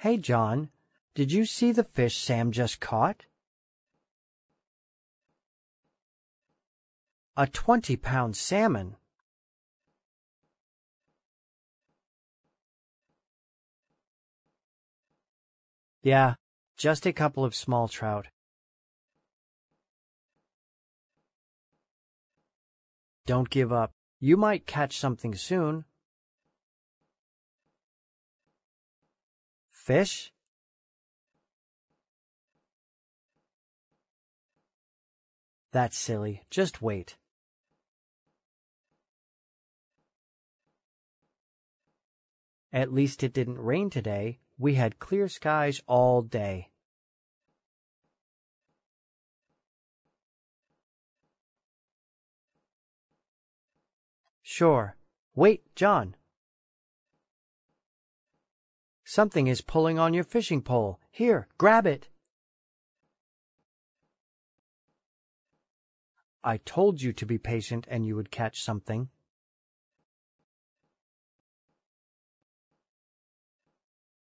Hey, John, did you see the fish Sam just caught? A 20-pound salmon. Yeah, just a couple of small trout. Don't give up. You might catch something soon. Fish? That's silly. Just wait. At least it didn't rain today. We had clear skies all day. Sure. Wait, John. Something is pulling on your fishing pole. Here, grab it. I told you to be patient and you would catch something.